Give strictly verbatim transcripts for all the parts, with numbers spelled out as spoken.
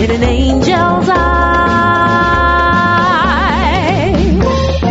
in an angel's eye.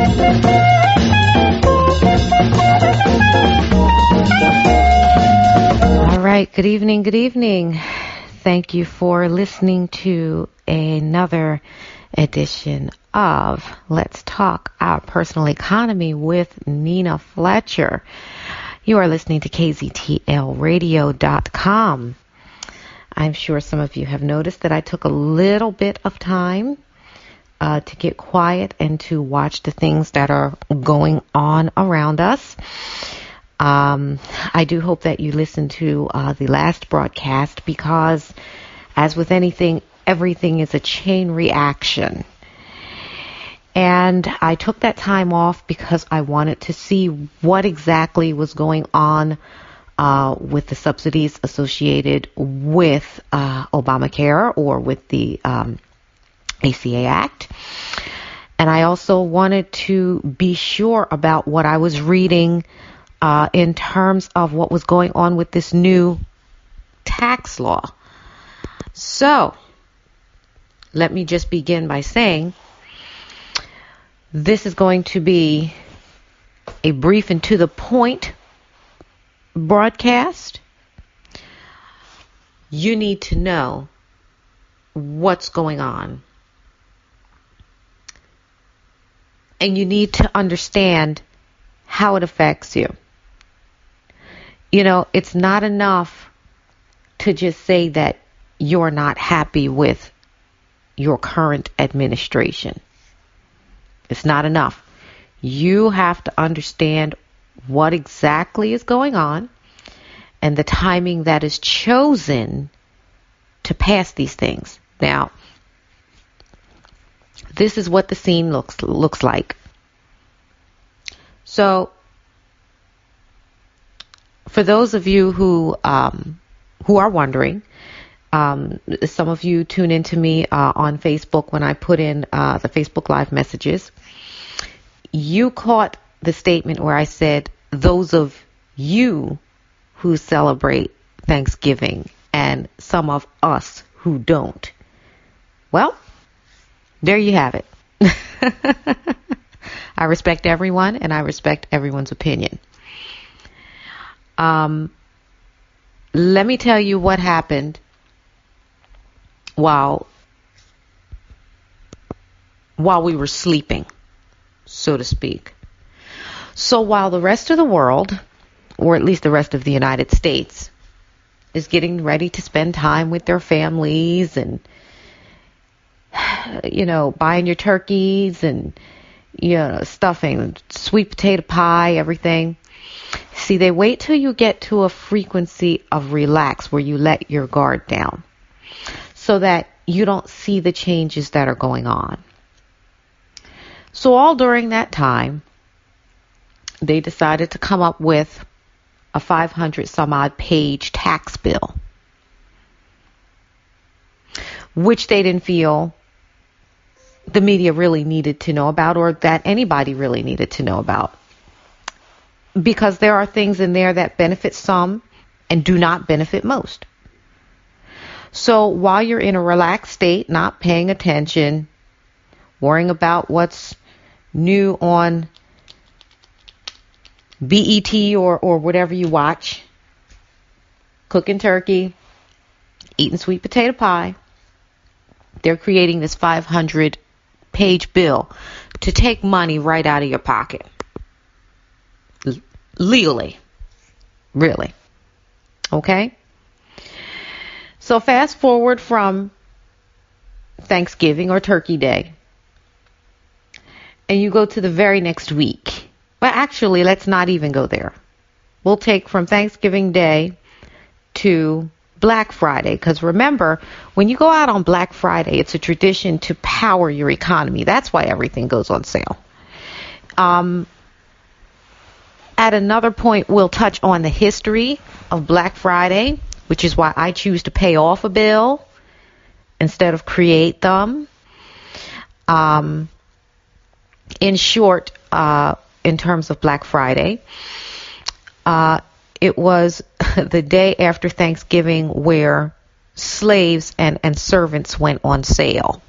All right, good evening, good evening. Thank you for listening to another edition of Let's Talk Our Personal Economy with Nina Fletcher. You are listening to K Z T L radio dot com. I'm sure some of you have noticed that I took a little bit of time uh, to get quiet and to watch the things that are going on around us. Um, I do hope that you listened to uh, the last broadcast because, as with anything, everything is a chain reaction. And I took that time off because I wanted to see what exactly was going on uh, with the subsidies associated with uh, Obamacare or with the um, A C A Act. And I also wanted to be sure about what I was reading uh, in terms of what was going on with this new tax law. So, let me just begin by saying this is going to be a brief and to the point broadcast. You need to know what's going on. And you need to understand how it affects you. You know, it's not enough to just say that you're not happy with your current administration. It's not enough. You have to understand what exactly is going on and the timing that is chosen to pass these things. Now, this is what the scene looks looks like. So, for those of you who um, who are wondering, Um, some of you tune into me uh, on Facebook when I put in uh, the Facebook Live messages. You caught the statement where I said, those of you who celebrate Thanksgiving and some of us who don't. Well, there you have it. I respect everyone and I respect everyone's opinion. Um, let me tell you what happened while while we were sleeping, so to speak. So while the rest of the world, or at least the rest of the United States, is getting ready to spend time with their families and, you know, buying your turkeys and, you know, stuffing, sweet potato pie, everything. See, they wait till you get to a frequency of relax where you let your guard down, so that you don't see the changes that are going on. So all during that time, they decided to come up with a five hundred some odd page tax bill, which they didn't feel the media really needed to know about, or that anybody really needed to know about. Because there are things in there that benefit some and do not benefit most. So while you're in a relaxed state, not paying attention, worrying about what's new on B E T or, or whatever you watch, cooking turkey, eating sweet potato pie, they're creating this five hundred page bill to take money right out of your pocket. L- legally. Really. Okay? So fast forward from Thanksgiving or Turkey Day, and you go to the very next week. Well, actually, let's not even go there. We'll take from Thanksgiving Day to Black Friday, because remember, when you go out on Black Friday, it's a tradition to power your economy. That's why everything goes on sale. Um, at another point, we'll touch on the history of Black Friday, which is why I choose to pay off a bill instead of create them. Um, in short, uh, in terms of Black Friday, uh, it was the day after Thanksgiving where slaves and, and servants went on sale.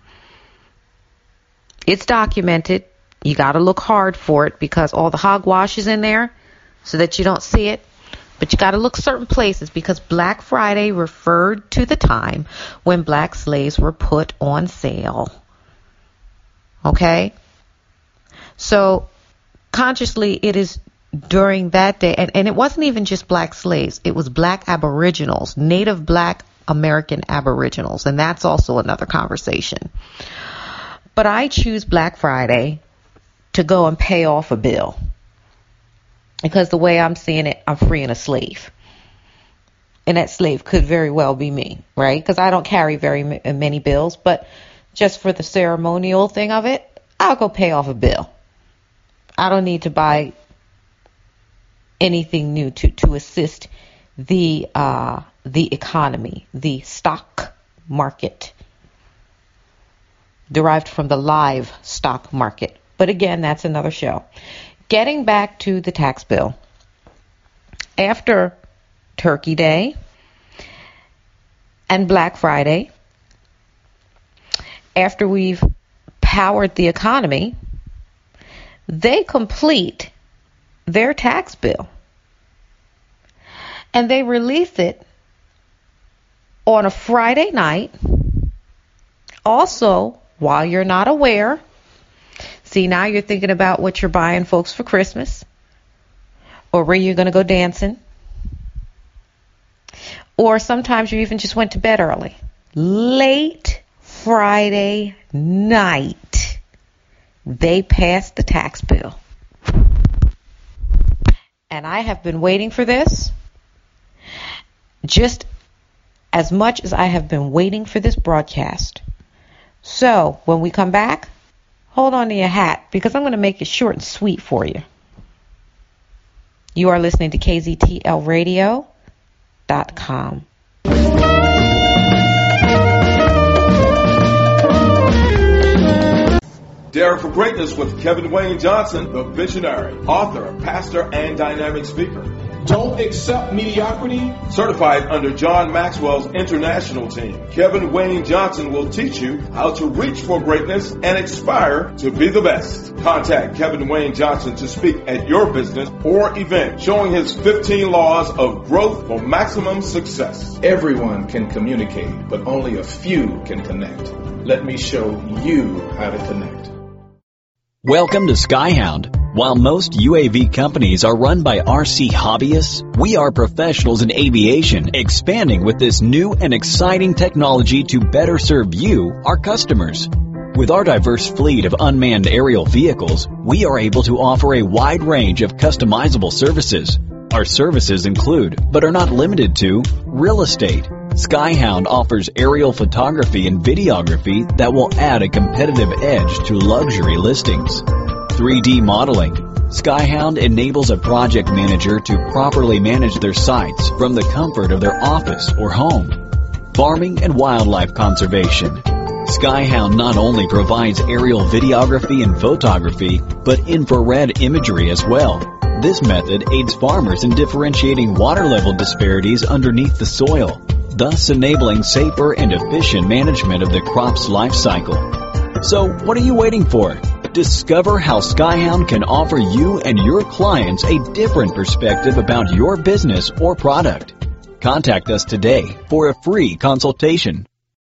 It's documented. You got to look hard for it because all the hogwash is in there so that you don't see it. But you got to look certain places because Black Friday referred to the time when black slaves were put on sale. Okay? So consciously it is during that day, and, and it wasn't even just black slaves. It was black aboriginals, Native Black American aboriginals, and that's also another conversation. But I choose Black Friday to go and pay off a bill. Because the way I'm seeing it, I'm freeing a slave. And that slave could very well be me, right? Because I don't carry very m- many bills. But just for the ceremonial thing of it, I'll go pay off a bill. I don't need to buy anything new to, to assist the uh, the economy, the stock market, derived from the live stock market. But again, that's another show. Getting back to the tax bill. After Turkey Day and Black Friday, after we've powered the economy, they complete their tax bill. And they release it on a Friday night. Also, while you're not aware, see, now you're thinking about what you're buying folks for Christmas or where you're going to go dancing. Or sometimes you even just went to bed early. Late Friday night, they passed the tax bill. And I have been waiting for this just as much as I have been waiting for this broadcast. So when we come back, hold on to your hat because I'm going to make it short and sweet for you. You are listening to K Z T L radio dot com. Dare for Greatness with Kevin Wayne Johnson, the visionary, author, pastor, and dynamic speaker. Don't accept mediocrity. Certified under John Maxwell's international team, Kevin Wayne Johnson will teach you how to reach for greatness and aspire to be the best. Contact Kevin Wayne Johnson to speak at your business or event, showing his fifteen laws of growth for maximum success. Everyone can communicate, but only a few can connect. Let me show you how to connect. Welcome to Skyhound. While most U A V companies are run by R C hobbyists, we are professionals in aviation, expanding with this new and exciting technology to better serve you, our customers. With our diverse fleet of unmanned aerial vehicles, we are able to offer a wide range of customizable services. Our services include, but are not limited to, real estate. Skyhound offers aerial photography and videography that will add a competitive edge to luxury listings. three D modeling. Skyhound enables a project manager to properly manage their sites from the comfort of their office or home. Farming and wildlife conservation. Skyhound not only provides aerial videography and photography, but infrared imagery as well. This method aids farmers in differentiating water level disparities underneath the soil, thus enabling safer and efficient management of the crop's life cycle. So, what are you waiting for? Discover how Skyhound can offer you and your clients a different perspective about your business or product. Contact us today for a free consultation.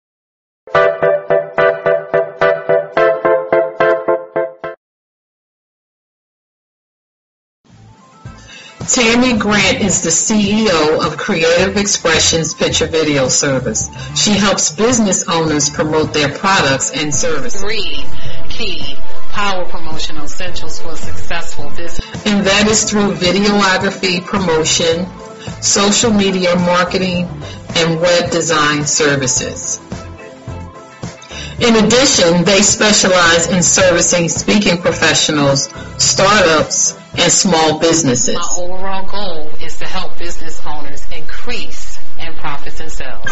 Tammy Grant is the C E O of Creative Expressions Picture Video Service. She helps business owners promote their products and services. Three key power promotional essentials for a successful business. And that is through videography promotion, social media marketing, and web design services. In addition, they specialize in servicing speaking professionals, startups, and small businesses. My overall goal is to help business owners increase in profits and sales.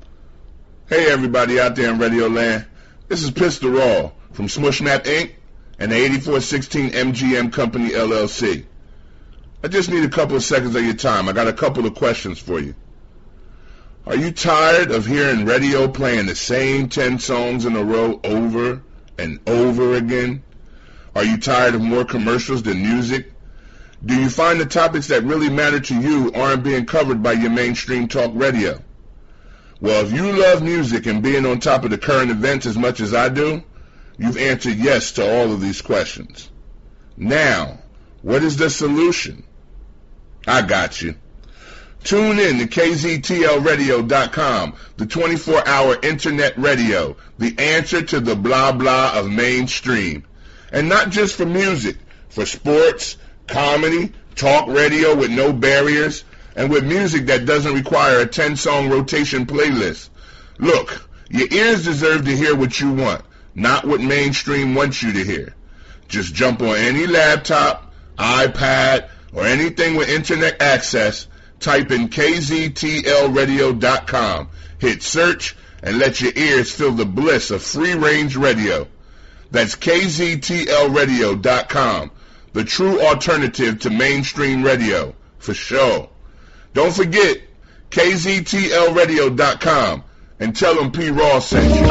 Hey everybody out there in Radio Land, this is Pistol Raw from Smushmap Incorporated. and the eighty-four sixteen M G M Company, L L C. I just need a couple of seconds of your time. I got a couple of questions for you. Are you tired of hearing radio playing the same ten songs in a row over and over again? Are you tired of more commercials than music? Do you find the topics that really matter to you aren't being covered by your mainstream talk radio? Well, if you love music and being on top of the current events as much as I do, you've answered yes to all of these questions. Now, what is the solution? I got you. Tune in to K Z T L radio dot com, the twenty-four hour internet radio, the answer to the blah blah of mainstream. And not just for music, for sports, comedy, talk radio with no barriers, and with music that doesn't require a ten-song rotation playlist. Look, your ears deserve to hear what you want, not what mainstream wants you to hear. Just jump on any laptop, iPad, or anything with internet access, type in K Z T L radio dot com, hit search, and let your ears feel the bliss of free-range radio. That's K Z T L radio dot com, the true alternative to mainstream radio, for sure. Don't forget, K Z T L radio dot com, and tell them P. Ross sent you.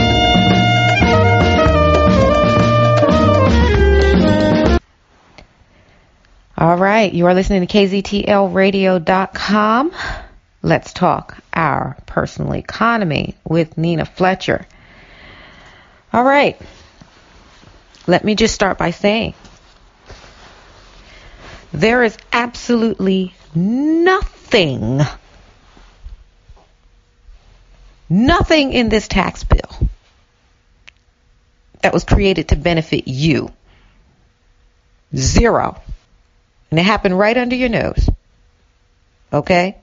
All right, you are listening to K Z T L radio dot com. Let's talk our personal economy with Nina Fletcher. All right, let me just start by saying there is absolutely nothing, nothing in this tax bill that was created to benefit you. Zero. And it happened right under your nose. Okay?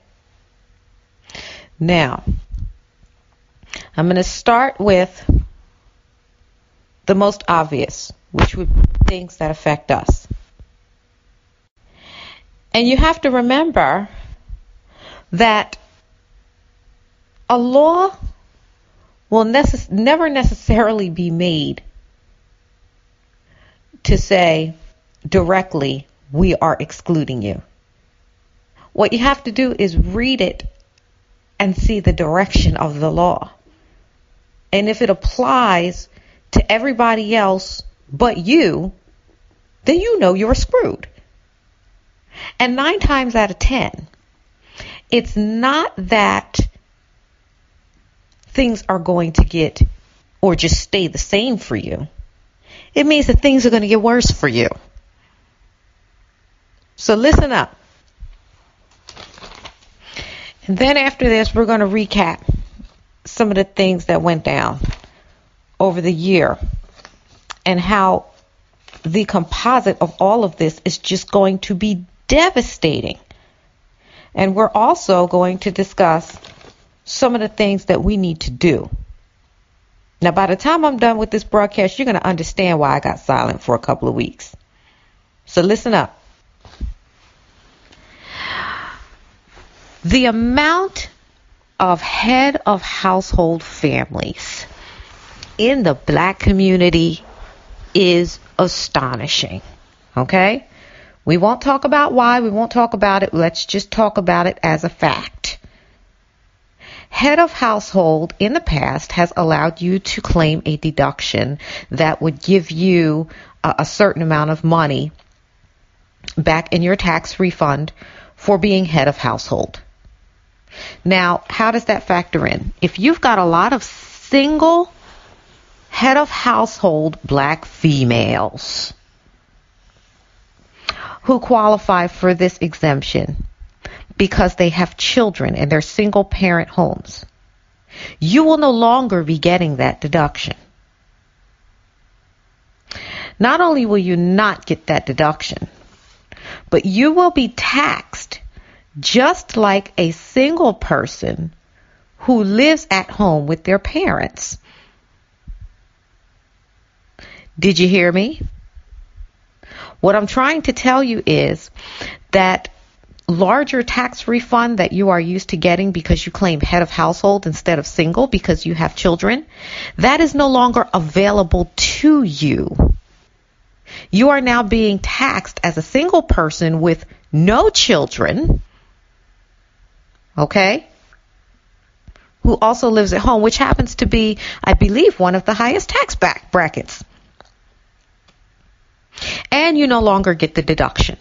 Now, I'm going to start with the most obvious, which would be things that affect us. And you have to remember that a law will necess- never necessarily be made to say directly, we are excluding you. What you have to do is read it and see the direction of the law. And if it applies to everybody else but you, then you know you're screwed. And nine times out of ten, it's not that things are going to get or just stay the same for you. It means that things are going to get worse for you. So listen up. And then after this, we're going to recap some of the things that went down over the year and how the composite of all of this is just going to be devastating. And we're also going to discuss some of the things that we need to do. Now, by the time I'm done with this broadcast, you're going to understand why I got silent for a couple of weeks. So listen up. The amount of head of household families in the black community is astonishing. Okay? We won't talk about why. We won't talk about it. Let's just talk about it as a fact. Head of household in the past has allowed you to claim a deduction that would give you a, a certain amount of money back in your tax refund for being head of household. Now, how does that factor in? If you've got a lot of single head of household black females who qualify for this exemption because they have children and they're single parent homes, you will no longer be getting that deduction. Not only will you not get that deduction, but you will be taxed just like a single person who lives at home with their parents. Did you hear me? What I'm trying to tell you is that larger tax refund that you are used to getting because you claim head of household instead of single because you have children, that is no longer available to you You are now being taxed as a single person with no children, okay, who also lives at home, which happens to be, I believe, one of the highest tax back brackets. And you no longer get the deduction.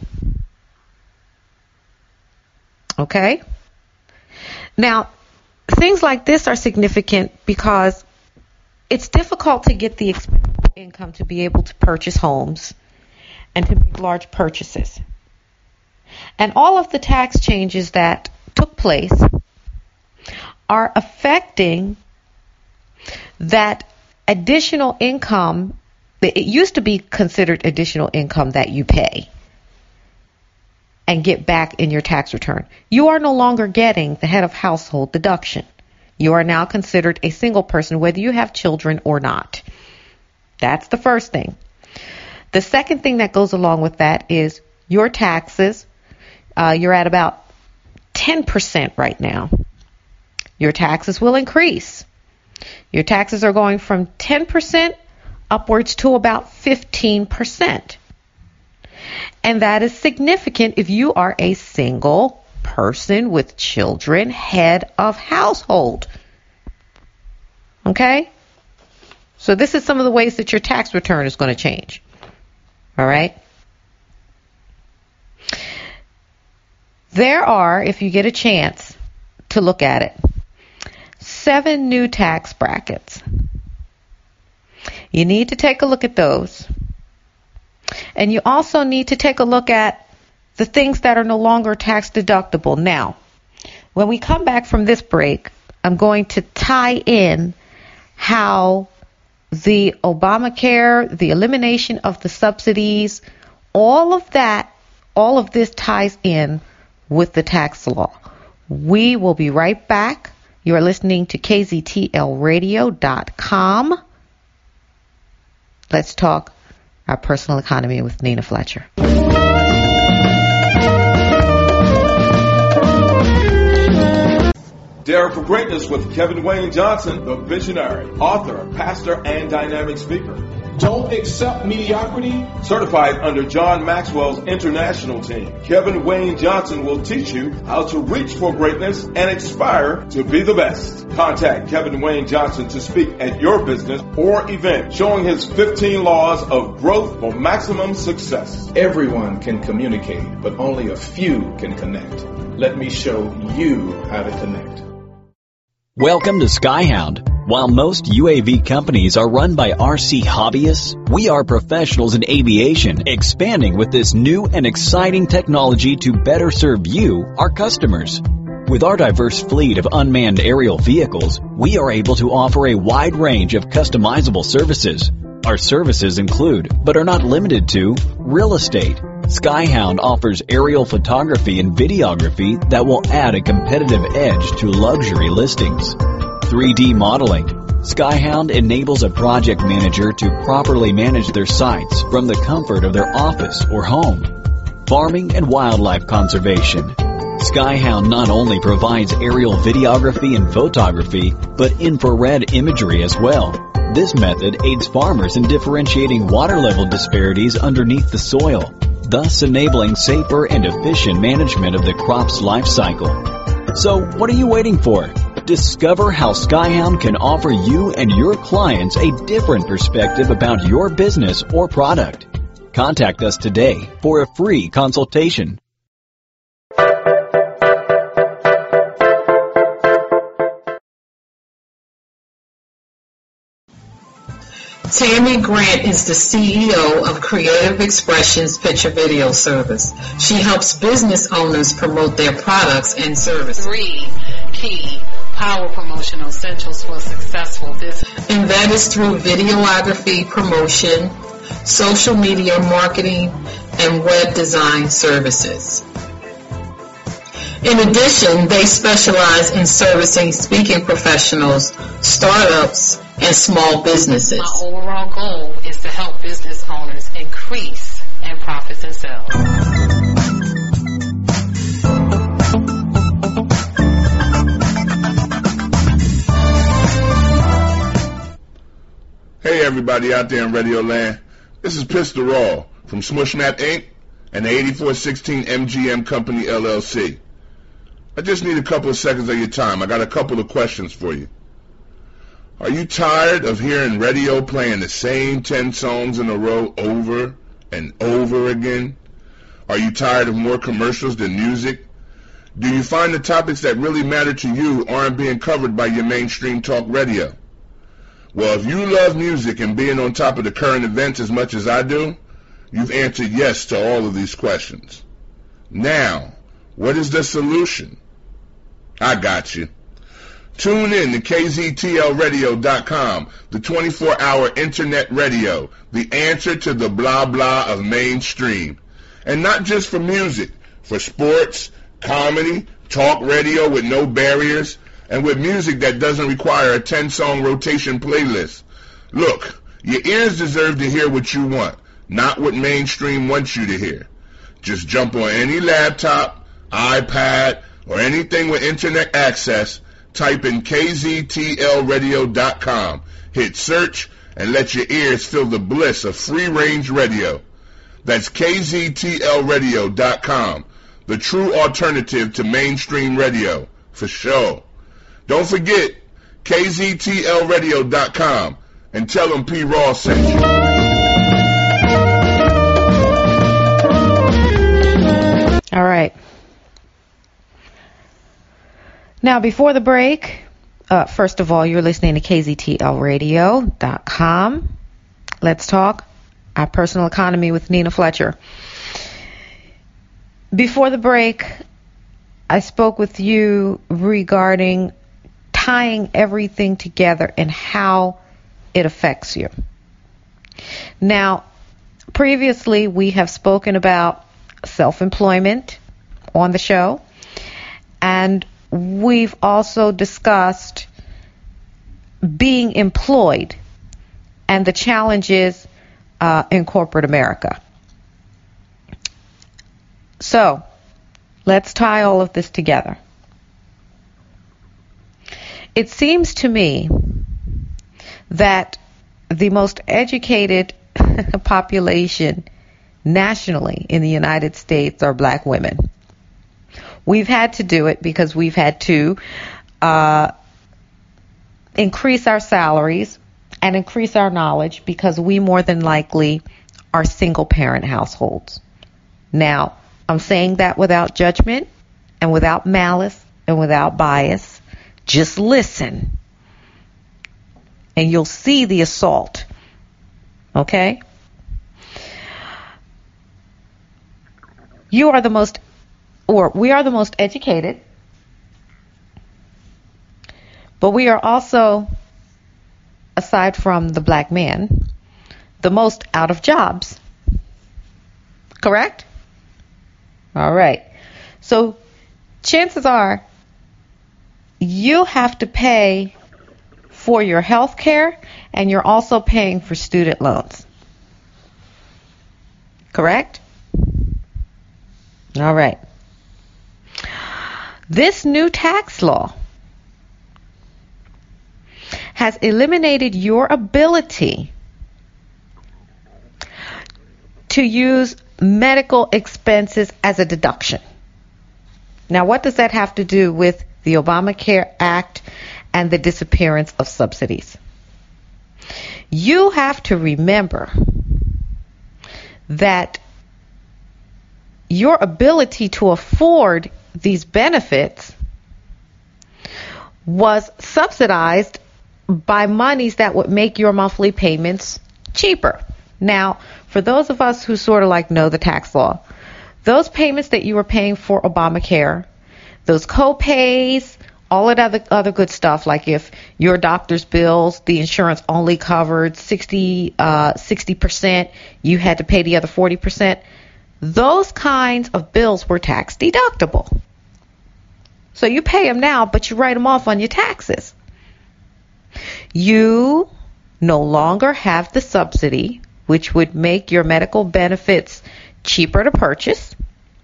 Okay? Now, things like this are significant because it's difficult to get the expendable income to be able to purchase homes and to make large purchases. And all of the tax changes that took place are affecting that additional income. It used to be considered additional income that you pay and get back in your tax return. You are no longer getting the head of household deduction. You are now considered a single person, whether you have children or not. That's the first thing. The second thing that goes along with that is your taxes. Uh, you're at about ten percent right now. Your taxes will increase. Your taxes are going from ten percent upwards to about fifteen percent. And that is significant if you are a single person with children, head of household. Okay? So this is some of the ways that your tax return is going to change. All right? There are, if you get a chance to look at it, seven new tax brackets. You need to take a look at those. And you also need to take a look at the things that are no longer tax deductible. Now, when we come back from this break, I'm going to tie in how the Obamacare, the elimination of the subsidies, all of that, all of this ties in with the tax law. We will be right back. You are listening to K Z T L radio dot com. Let's talk our personal economy with Nina Fletcher. Dare for Greatness with Kevin Wayne Johnson, the visionary, author, pastor, and dynamic speaker. Don't accept mediocrity. Certified under John Maxwell's international team, Kevin Wayne Johnson will teach you how to reach for greatness and aspire to be the best. Contact Kevin Wayne Johnson to speak at your business or event, showing his fifteen laws of growth for maximum success. Everyone can communicate, but only a few can connect. Let me show you how to connect. Welcome to Skyhound. While most U A V companies are run by R C hobbyists, we are professionals in aviation, expanding with this new and exciting technology to better serve you, our customers. With our diverse fleet of unmanned aerial vehicles, we are able to offer a wide range of customizable services. Our services include, but are not limited to, real estate. Skyhound offers aerial photography and videography that will add a competitive edge to luxury listings. three D modeling. Skyhound enables a project manager to properly manage their sites from the comfort of their office or home. Farming and wildlife conservation. Skyhound not only provides aerial videography and photography, but infrared imagery as well. This method aids farmers in differentiating water level disparities underneath the soil, thus enabling safer and efficient management of the crop's life cycle. So, what are you waiting for? Discover how Skyhound can offer you and your clients a different perspective about your business or product. Contact us today for a free consultation. Tammy Grant is the C E O of Creative Expressions Picture Video Service. She helps business owners promote their products and services. Three key power promotional essentials for successful business. And that is through videography promotion, social media marketing, and web design services. In addition, they specialize in servicing speaking professionals, startups, and small businesses. My overall goal is to help business owners increase in profits and sales. Hey everybody out there in Radio Land. This is Pistol Raw from Smushmap Incorporated and the eighty-four sixteen M G M Company L L C. I just need a couple of seconds of your time. I got a couple of questions for you. Are you tired of hearing radio playing the same ten songs in a row over and over again? Are you tired of more commercials than music? Do you find the topics that really matter to you aren't being covered by your mainstream talk radio? Well, if you love music and being on top of the current events as much as I do, you've answered yes to all of these questions. Now, what is the solution? I got you. Tune in to K Z T L radio dot com, the twenty-four hour internet radio, the answer to the blah blah of mainstream. And not just for music, for sports, comedy, talk radio with no barriers, and with music that doesn't require a ten song rotation playlist. Look, your ears deserve to hear what you want, not what mainstream wants you to hear. Just jump on any laptop, iPad, or anything with internet access, type in K Z T L radio dot com, hit search, and let your ears feel the bliss of free-range radio. That's K Z T L radio dot com, the true alternative to mainstream radio, for sure. Don't forget, K Z T L radio dot com, and tell them P. Raw sent you. All right. Now, before the break, uh, first of all, you're listening to K Z T L radio dot com. Let's talk our personal economy with Nina Fletcher. Before the break, I spoke with you regarding tying everything together and how it affects you. Now, previously we have spoken about self-employment on the show, and we've also discussed being employed and the challenges uh, in corporate America. So, let's tie all of this together. It seems to me that the most educated population nationally in the United States are black women. We've had to do it because we've had to uh, increase our salaries and increase our knowledge because we more than likely are single parent households. Now, I'm saying that without judgment and without malice and without bias. Just listen, and you'll see the assault. Okay? You are the most, or we are the most educated, but we are also, aside from the black man, the most out of jobs. Correct? All right. So chances are you have to pay for your health care, and you're also paying for student loans. Correct? All right. This new tax law has eliminated your ability to use medical expenses as a deduction. Now, what does that have to do with the Obamacare Act and the disappearance of subsidies? You have to remember that your ability to afford these benefits was subsidized by monies that would make your monthly payments cheaper. Now, for those of us who sort of like know the tax law, those payments that you were paying for Obamacare, those co-pays, all of that other, other good stuff, like if your doctor's bills, the insurance only covered sixty, uh, sixty percent, you had to pay the other forty percent, those kinds of bills were tax deductible. So you pay them now, but you write them off on your taxes. You no longer have the subsidy, which would make your medical benefits cheaper to purchase.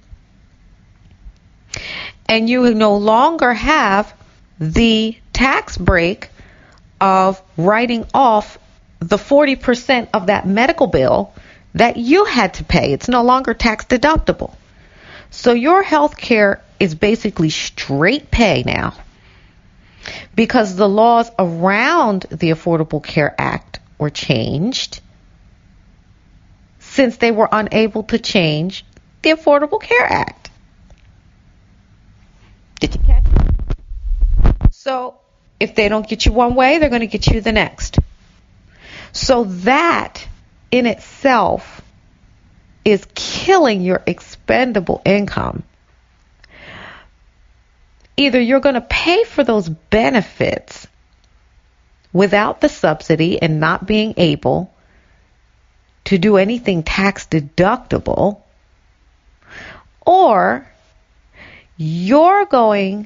And you no longer have the tax break of writing off the forty percent of that medical bill that you had to pay. It's no longer tax deductible. So your health care is basically straight pay now, because the laws around the Affordable Care Act were changed since they were unable to change the Affordable Care Act. Did you catch it? So if they don't get you one way, they're going to get you the next. So that in itself is killing your expendable income. Either you're going to pay for those benefits without the subsidy and not being able to do anything tax deductible, or you're going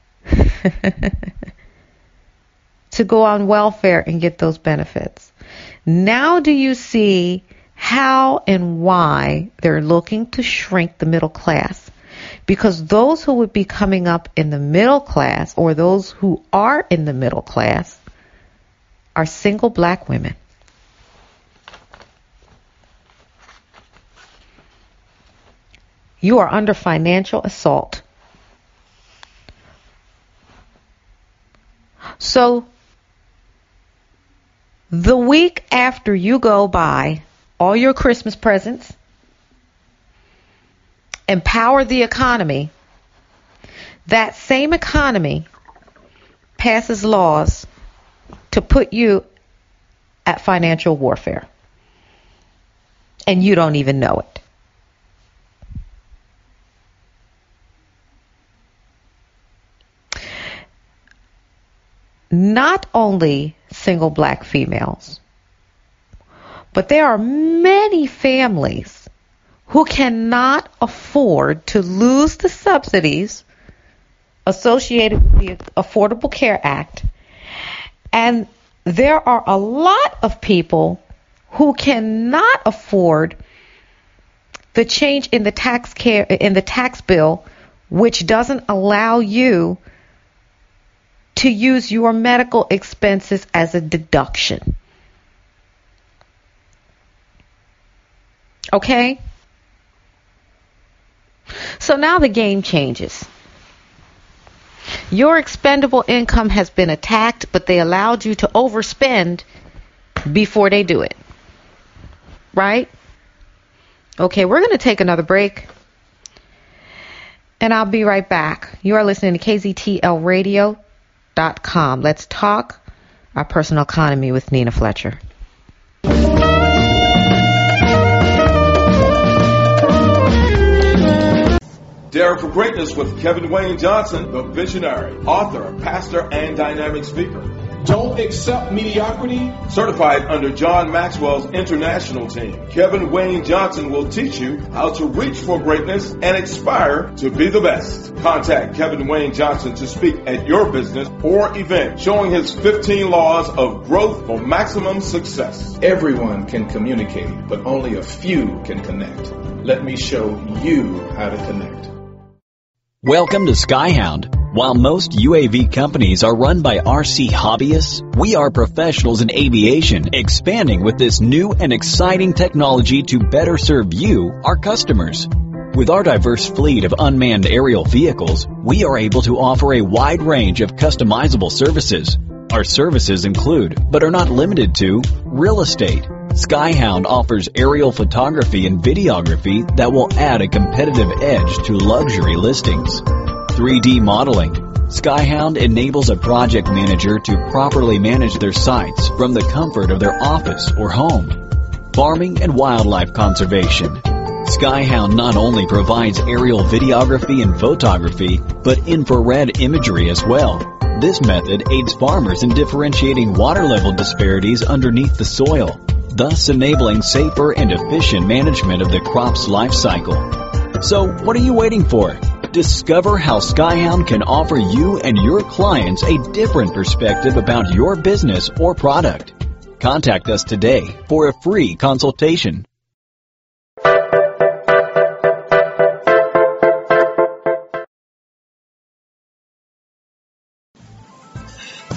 to go on welfare and get those benefits. Now do you see how and why they're looking to shrink the middle class? Because those who would be coming up in the middle class, or those who are in the middle class, are single black women. You are under financial assault. So the week after you go buy all your Christmas presents, empower the economy, that same economy passes laws to put you at financial warfare. And you don't even know it. Not only single black females, but there are many families who cannot afford to lose the subsidies associated with the Affordable Care Act. And there are a lot of people who cannot afford the change in the tax care in the tax bill, which doesn't allow you to use your medical expenses as a deduction. Okay? So now the game changes. Your expendable income has been attacked, but they allowed you to overspend before they do it. Right? Okay, we're going to take another break. And I'll be right back. You are listening to K Z T L radio dot com. Let's talk our personal economy with Nina Fletcher. Dare for Greatness with Kevin Wayne Johnson, the visionary, author, pastor, and dynamic speaker. Don't accept mediocrity. Certified under John Maxwell's international team, Kevin Wayne Johnson will teach you how to reach for greatness and aspire to be the best. Contact Kevin Wayne Johnson to speak at your business or event, showing his fifteen laws of growth for maximum success. Everyone can communicate, but only a few can connect. Let me show you how to connect. Welcome to Skyhound. While most U A V companies are run by R C hobbyists, we are professionals in aviation, expanding with this new and exciting technology to better serve you, our customers. With our diverse fleet of unmanned aerial vehicles, we are able to offer a wide range of customizable services. Our services include, but are not limited to, real estate. Skyhound offers aerial photography and videography that will add a competitive edge to luxury listings. three D modeling. Skyhound enables a project manager to properly manage their sites from the comfort of their office or home. Farming and wildlife conservation. Skyhound not only provides aerial videography and photography, but infrared imagery as well. This method aids farmers in differentiating water level disparities underneath the soil, thus enabling safer and efficient management of the crop's life cycle. So, what are you waiting for? Discover how Skyhound can offer you and your clients a different perspective about your business or product. Contact us today for a free consultation.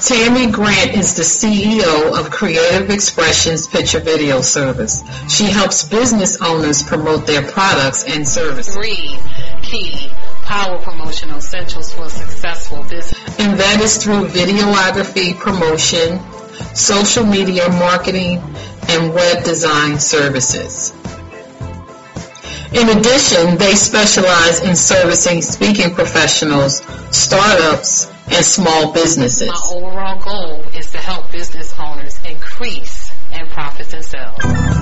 Tammy Grant is the C E O of Creative Expressions Picture Video Service. She helps business owners promote their products and services. Three key power promotional essentials for a successful business. And that is through videography promotion, social media marketing, and web design services. In addition, they specialize in servicing speaking professionals, startups, and small businesses. My overall goal is to help business owners increase in profits and sales.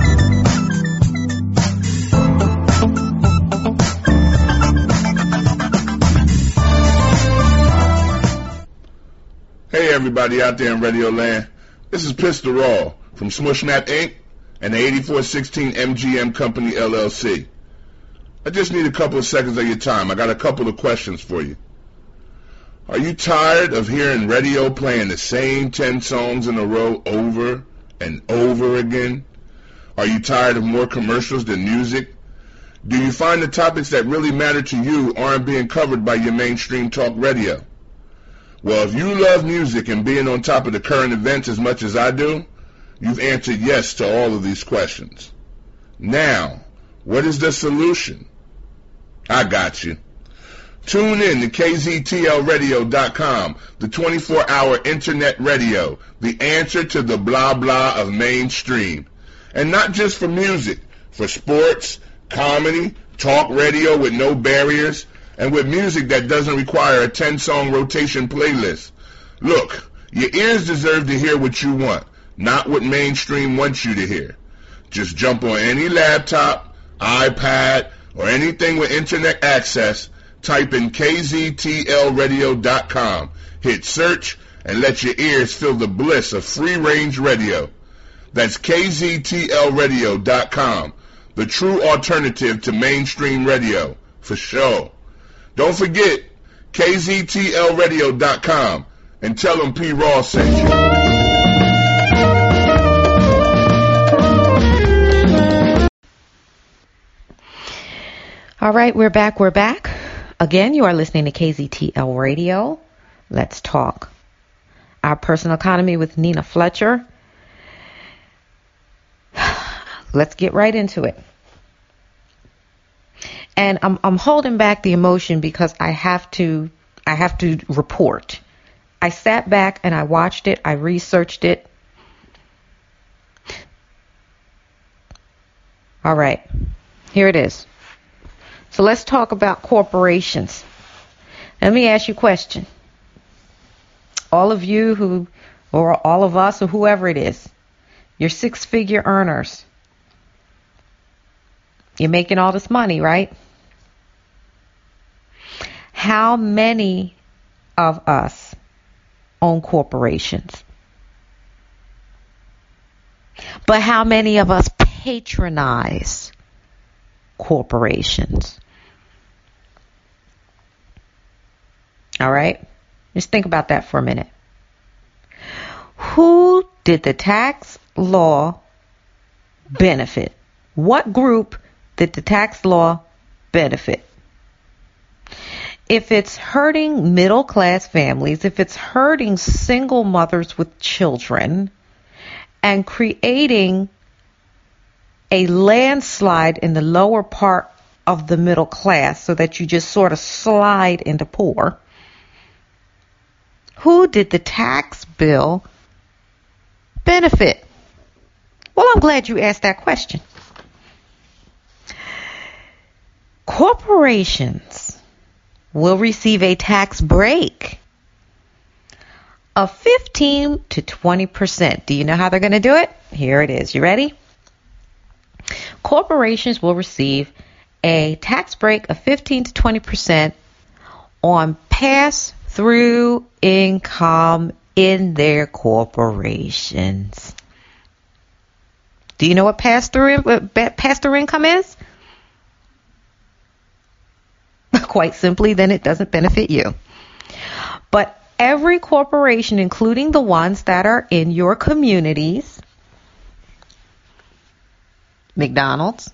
Hey everybody out there in Radio Land, this is Pistol Raw from Smushmat Incorporated and the eighty-four sixteen M G M Company L L C. I just need a couple of seconds of your time. I got a couple of questions for you. Are you tired of hearing radio playing the same ten songs in a row over and over again? Are you tired of more commercials than music? Do you find the topics that really matter to you aren't being covered by your mainstream talk radio? Well, if you love music and being on top of the current events as much as I do, you've answered yes to all of these questions. Now, what is the solution? I got you. Tune in to K Z T L radio dot com, the twenty-four hour internet radio, the answer to the blah blah of mainstream. And not just for music, for sports, comedy, talk radio with no barriers, and with music that doesn't require a ten song rotation playlist. Look, your ears deserve to hear what you want, not what mainstream wants you to hear. Just jump on any laptop, iPad, or anything with internet access, type in K Z T L radio dot com, hit search, and let your ears feel the bliss of free-range radio. That's K Z T L radio dot com, the true alternative to mainstream radio, for sure. Don't forget, K Z T L radio dot com, and tell them P. Ross sent you. All right, we're back, we're back. Again, you are listening to K Z T L Radio. Let's talk our personal economy with Nina Fletcher. Let's get right into it. And I'm I'm holding back the emotion because I have to I have to report. I sat back and I watched it, I researched it. All right. Here it is. So let's talk about corporations. Let me ask you a question. All of you who, or all of us, or whoever it is, you're six-figure earners. You're making all this money, right? How many of us own corporations? But how many of us patronize corporations? All right? Just think about that for a minute. Who did the tax law benefit? What group did the tax law benefit? If it's hurting middle class families, if it's hurting single mothers with children and creating a landslide in the lower part of the middle class so that you just sort of slide into poor, who did the tax bill benefit? Well, I'm glad you asked that question. Corporations will receive a tax break of fifteen to twenty percent. Do you know how they're going to do it? Here it is. You ready? Corporations will receive a tax break of fifteen to twenty percent on pass-through income in their corporations. Do you know what pass-through pass-through income is? Quite simply, then it doesn't benefit you. But every corporation, including the ones that are in your communities, McDonald's,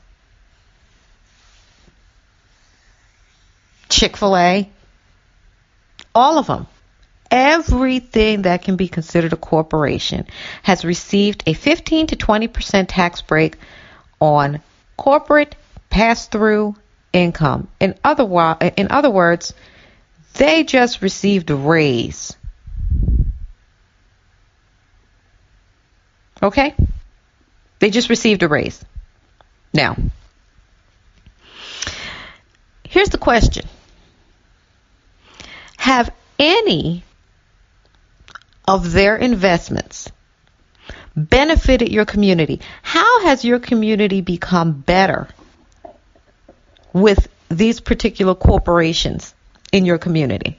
Chick-fil-A, all of them, everything that can be considered a corporation has received a fifteen to twenty percent tax break on corporate pass-through income. In other, in other words, they just received a raise. Okay? They just received a raise. Now, here's the question. Have any of their investments benefited your community? How has your community become better with these particular corporations in your community?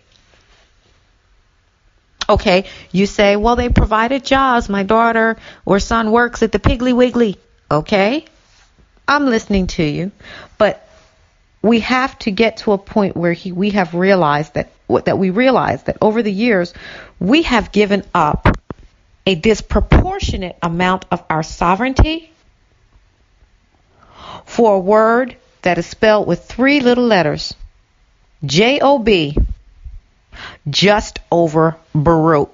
Okay, you say, well, they provided jobs. My daughter or son works at the Piggly Wiggly. Okay, I'm listening to you. But we have to get to a point where he, we have realized that, that we realize that over the years, we have given up a disproportionate amount of our sovereignty for a word that is spelled with three little letters, J O B, just over Baroque.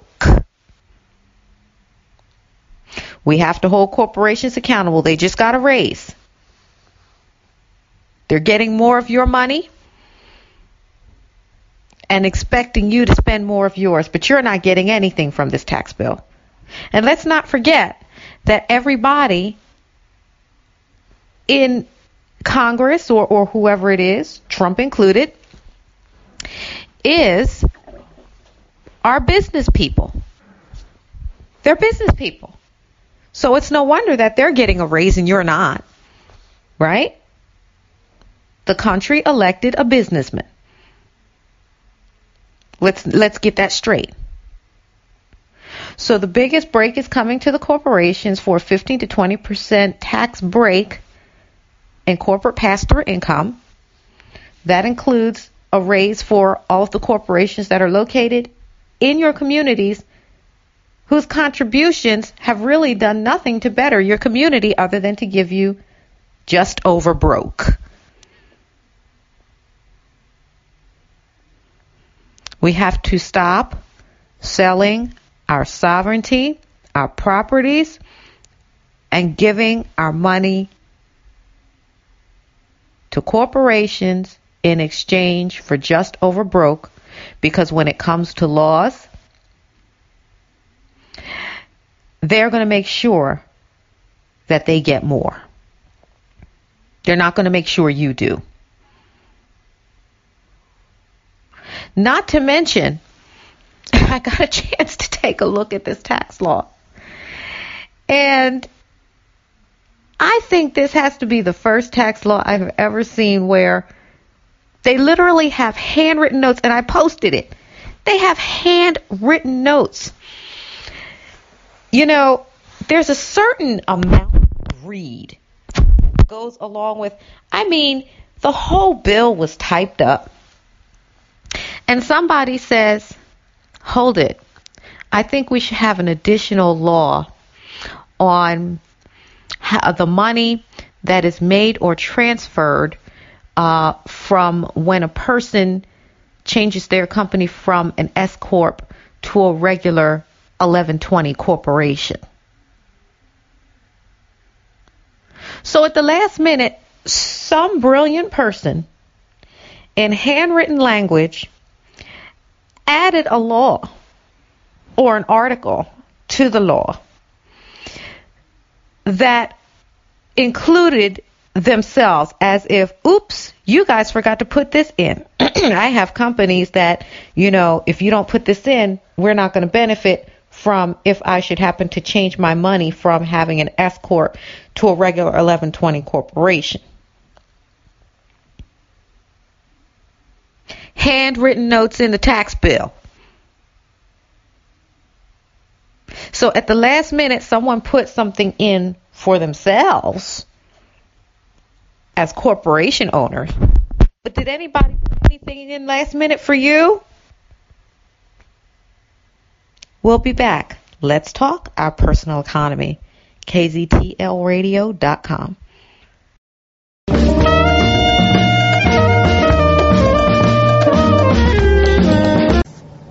We have to hold corporations accountable. They just got a raise. They're getting more of your money and expecting you to spend more of yours, but you're not getting anything from this tax bill. And let's not forget that everybody in Congress or, or whoever it is, Trump included, is our business people. They're business people. So it's no wonder that they're getting a raise and you're not, right? The country elected a businessman. Let's let's get that straight. So the biggest break is coming to the corporations for a fifteen to twenty percent tax break in corporate pass-through income. That includes a raise for all of the corporations that are located in your communities whose contributions have really done nothing to better your community other than to give you just over broke. We have to stop selling our sovereignty, our properties, and giving our money to corporations in exchange for just over broke, because when it comes to laws, they're going to make sure that they get more. They're not going to make sure you do. Not to mention, I got a chance to take a look at this tax law. And I think this has to be the first tax law I've ever seen where they literally have handwritten notes, and I posted it. They have handwritten notes. You know, there's a certain amount of greed that goes along with, I mean, the whole bill was typed up. And somebody says, hold it. I think we should have an additional law on how the money that is made or transferred uh, from when a person changes their company from an S corp to a regular eleven twenty corporation. So at the last minute, some brilliant person in handwritten language added a law or an article to the law that included themselves as if, oops, you guys forgot to put this in. I have companies that, you know, if you don't put this in, we're not going to benefit from if I should happen to change my money from having an S corp to a regular eleven twenty corporation. Handwritten notes in the tax bill. So at the last minute, someone put something in for themselves as corporation owners. But did anybody put anything in last minute for you? We'll be back. Let's talk our personal economy. K Z T L radio dot com.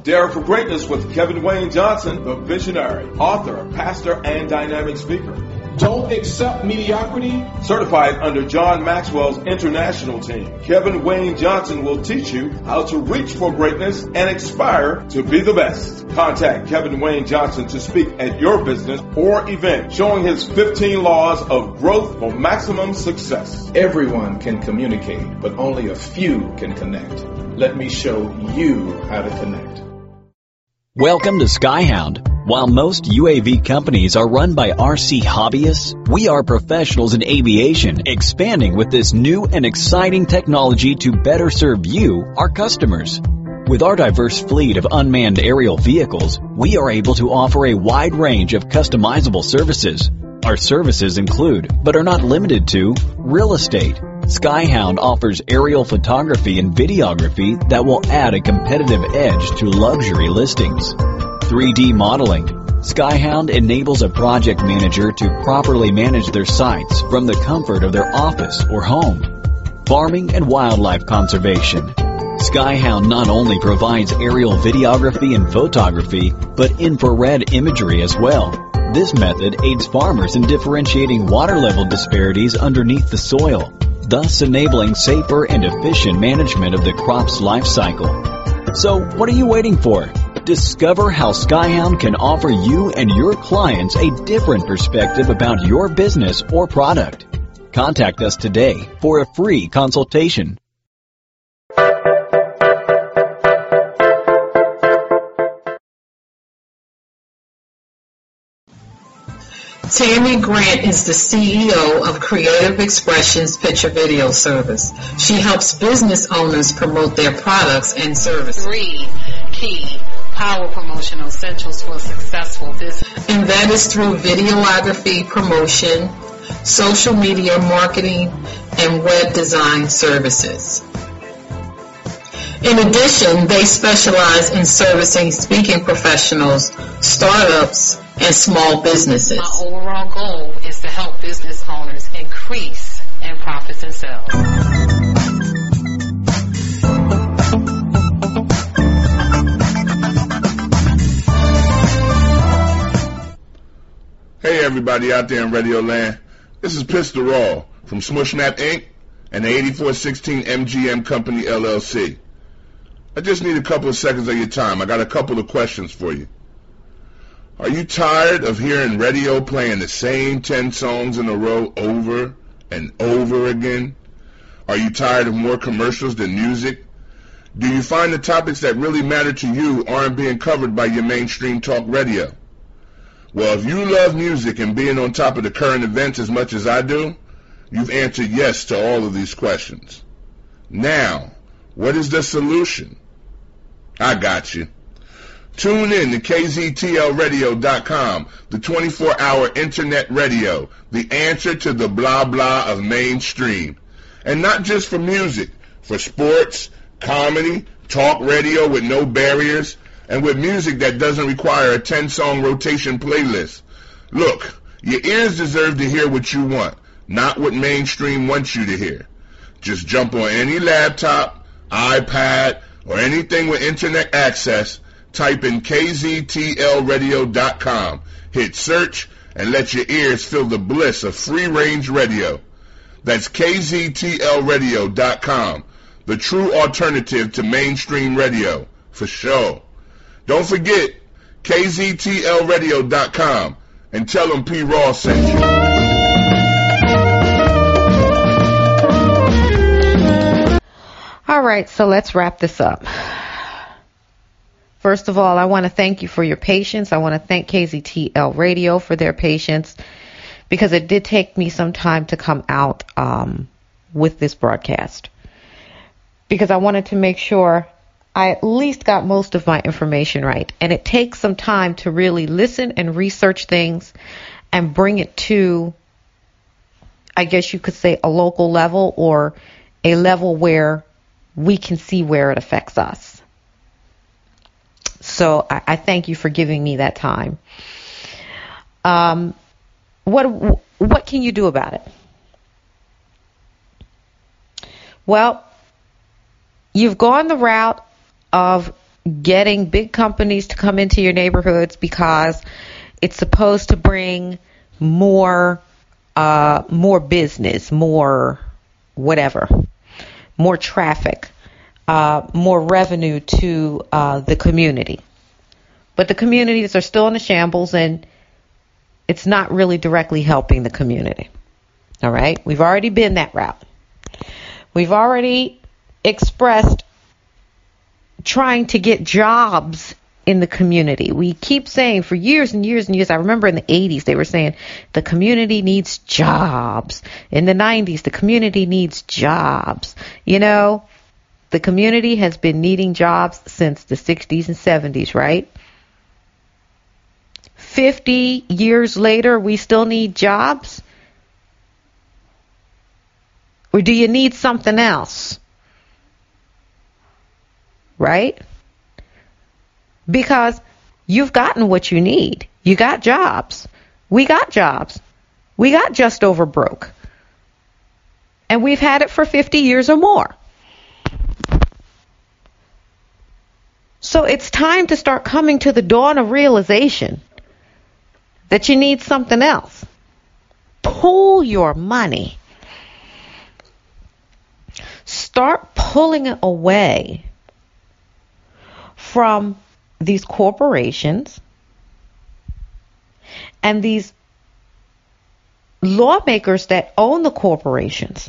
Dare for Greatness with Kevin Wayne Johnson, the visionary, author, pastor, and dynamic speaker. Don't accept mediocrity. Certified under John Maxwell's international team, Kevin Wayne Johnson will teach you how to reach for greatness and aspire to be the best. Contact Kevin Wayne Johnson to speak at your business or event, showing his fifteen laws of growth for maximum success. Everyone can communicate, but only a few can connect. Let me show you how to connect. Welcome to Skyhound. While most U A V companies are run by R C hobbyists, we are professionals in aviation, expanding with this new and exciting technology to better serve you, our customers. With our diverse fleet of unmanned aerial vehicles, we are able to offer a wide range of customizable services. Our services include, but are not limited to, real estate. Skyhound offers aerial photography and videography that will add a competitive edge to luxury listings. three D modeling. Skyhound enables a project manager to properly manage their sites from the comfort of their office or home. Farming and wildlife conservation. Skyhound not only provides aerial videography and photography, but infrared imagery as well. This method aids farmers in differentiating water level disparities underneath the soil, thus enabling safer and efficient management of the crop's life cycle. So, what are you waiting for? Discover how Skyhound can offer you and your clients a different perspective about your business or product. Contact us today for a free consultation. Tammy Grant is the C E O of Creative Expressions Picture Video Service. She helps business owners promote their products and services. Three key power promotional essentials for a successful business. And that is through videography promotion, social media marketing, and web design services. In addition, they specialize in servicing speaking professionals, startups, and small businesses. My overall goal is to help business owners increase in profits and sales. Hey everybody out there in Radio Land, this is Pistol Raw from Smushnap Incorporated and the eighty-four sixteen M G M Company L L C. I just need a couple of seconds of your time. I got a couple of questions for you. Are you tired of hearing radio playing the same ten songs in a row over and over again? Are you tired of more commercials than music? Do you find the topics that really matter to you aren't being covered by your mainstream talk radio? Well, if you love music and being on top of the current events as much as I do, you've answered yes to all of these questions. Now, what is the solution? I got you. Tune in to K Z T L radio dot com, the twenty-four hour internet radio, the answer to the blah blah of mainstream. And not just for music, for sports, comedy, talk radio with no barriers, and with music that doesn't require a ten song rotation playlist. Look, your ears deserve to hear what you want, not what mainstream wants you to hear. Just jump on any laptop, iPad, or anything with internet access, type in K Z T L radio dot com, hit search, and let your ears feel the bliss of free-range radio. That's K Z T L radio dot com, the true alternative to mainstream radio, for sure. Don't forget, K Z T L radio dot com, and tell them P. Ross sent you. All right, so let's wrap this up. First of all, I want to thank you for your patience. I want to thank K Z T L Radio for their patience, because it did take me some time to come out um, with this broadcast, because I wanted to make sure I at least got most of my information right. And it takes some time to really listen and research things and bring it to, I guess you could say, a local level, or a level where we can see where it affects us. So I, I thank you for giving me that time. Um, what what can you do about it? Well, you've gone the route of getting big companies to come into your neighborhoods because it's supposed to bring more, uh, more business, more whatever, more traffic, uh, more revenue to uh, the community. But the communities are still in a shambles, and it's not really directly helping the community. All right? We've already been that route. We've already expressed trying to get jobs in the community. We keep saying for years and years and years. I remember in the eighties, they were saying the community needs jobs. In the nineties, the community needs jobs. You know, the community has been needing jobs since the sixties and seventies, right? fifty years later, we still need jobs? Or do you need something else? Right? Because you've gotten what you need. You got jobs. We got jobs. We got just over broke. And we've had it for fifty years or more. So it's time to start coming to the dawn of realization that you need something else. Pull your money. Start pulling it away from these corporations and these lawmakers that own the corporations.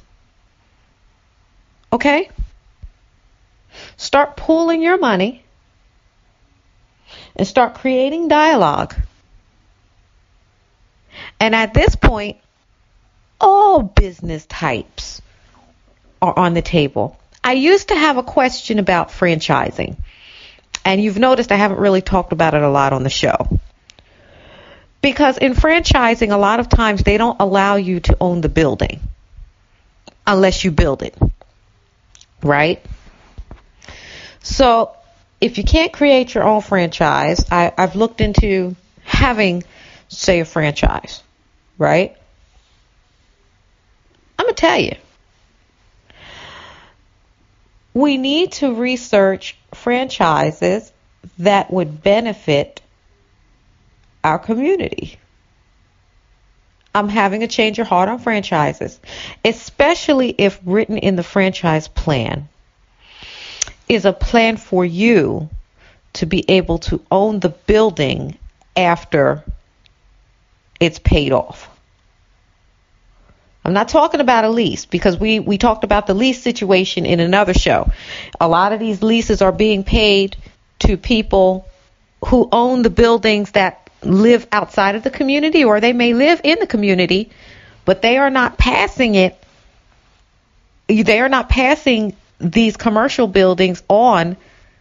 Okay? Start pooling your money and start creating dialogue. And at this point, all business types are on the table. I used to have a question about franchising, and you've noticed I haven't really talked about it a lot on the show. Because in franchising, a lot of times they don't allow you to own the building unless you build it, right? So if you can't create your own franchise, I, I've looked into having, say, a franchise, right? I'm going to tell you. We need to research franchises that would benefit our community. I'm having a change of heart on franchises, especially if written in the franchise plan is a plan for you to be able to own the building after it's paid off. I'm not talking about a lease, because we, we talked about the lease situation in another show. A lot of these leases are being paid to people who own the buildings that live outside of the community, or they may live in the community, but they are not passing it. They are not passing these commercial buildings on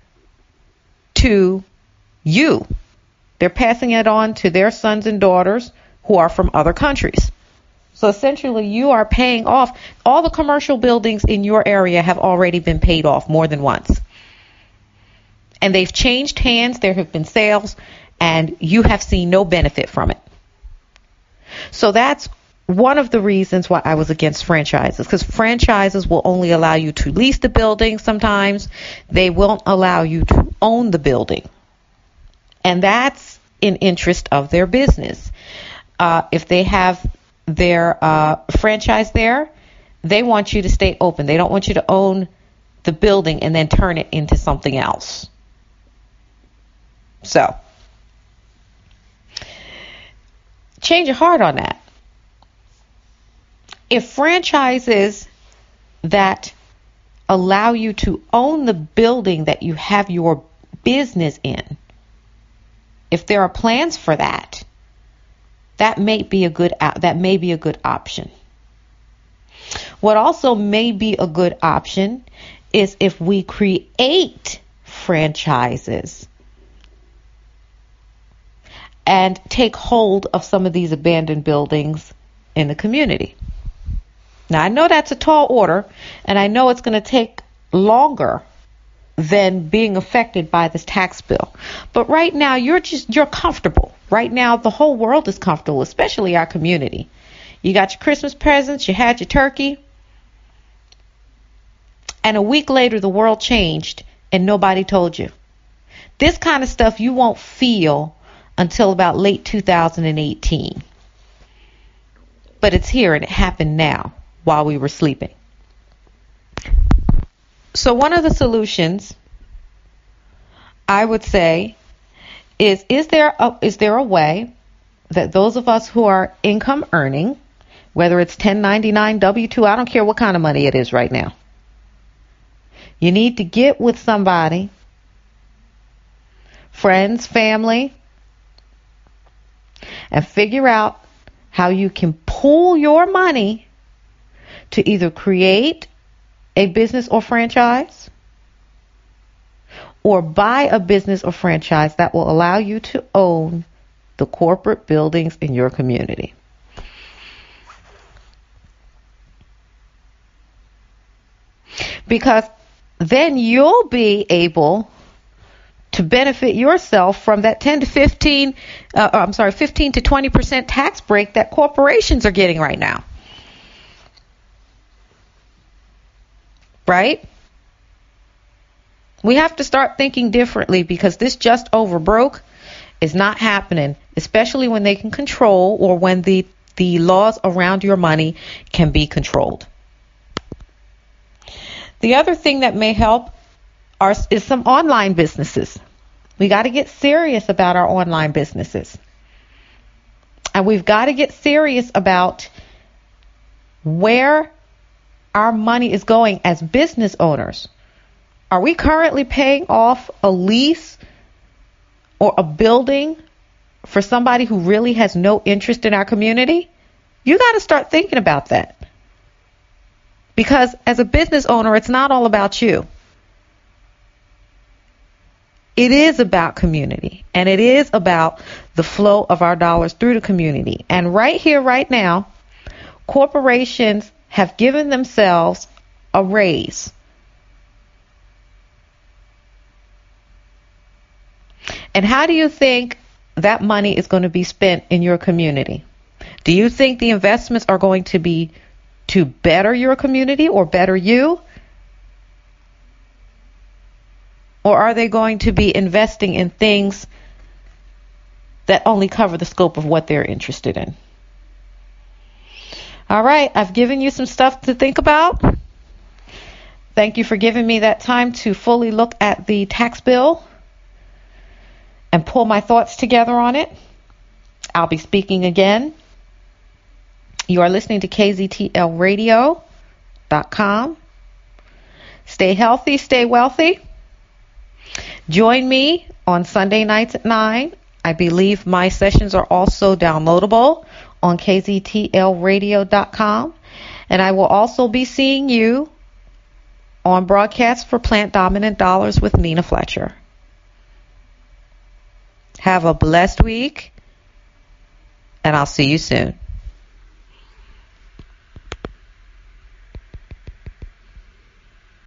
to you. They're passing it on to their sons and daughters who are from other countries. So essentially, you are paying off. All the commercial buildings in your area have already been paid off more than once. And they've changed hands. There have been sales, and you have seen no benefit from it. So that's one of the reasons why I was against franchises, because franchises will only allow you to lease the building sometimes. They won't allow you to own the building. And that's in interest of their business. Uh, if they have their uh, franchise there, they want you to stay open. They don't want you to own the building and then turn it into something else. So, change your heart on that. If franchises that allow you to own the building that you have your business in, if there are plans for that, that may be a good that may be a good option. What also may be a good option is if we create franchises and take hold of some of these abandoned buildings in the community. Now, I know that's a tall order, and I know it's going to take longer than being affected by this tax bill. But right now, you're just you're comfortable. Right now, the whole world is comfortable, especially our community. You got your Christmas presents, you had your turkey, and a week later, the world changed, and nobody told you. This kind of stuff you won't feel until about late two thousand eighteen. But it's here and it happened now while we were sleeping. So one of the solutions I would say is, is there a, is there a way that those of us who are income earning, whether it's ten ninety-nine, W two, I don't care what kind of money it is right now, you need to get with somebody, friends, family, and figure out how you can pool your money to either create a business or franchise, or buy a business or franchise that will allow you to own the corporate buildings in your community. Because then you'll be able to benefit yourself from that ten to fifteen, uh, I'm sorry, fifteen to twenty percent tax break that corporations are getting right now. Right? We have to start thinking differently, because this just over broke is not happening, especially when they can control, or when the, the laws around your money can be controlled. The other thing that may help are, is some online businesses. We got to get serious about our online businesses. And we've got to get serious about where our money is going as business owners. Are we currently paying off a lease or a building for somebody who really has no interest in our community? You got to start thinking about that. Because as a business owner, it's not all about you. It is about community, and it is about the flow of our dollars through the community. And right here, right now, corporations have given themselves a raise. And how do you think that money is going to be spent in your community? Do you think the investments are going to be to better your community or better you? Or are they going to be investing in things that only cover the scope of what they're interested in? All right, I've given you some stuff to think about. Thank you for giving me that time to fully look at the tax bill and pull my thoughts together on it. I'll be speaking again. You are listening to K Z T L radio dot com. Stay healthy, stay wealthy. Join me on Sunday nights at nine. I believe my sessions are also downloadable on K Z T L radio dot com. And I will also be seeing you on broadcast for Plant Dominant Dollars with Nina Fletcher. Have a blessed week, and I'll see you soon.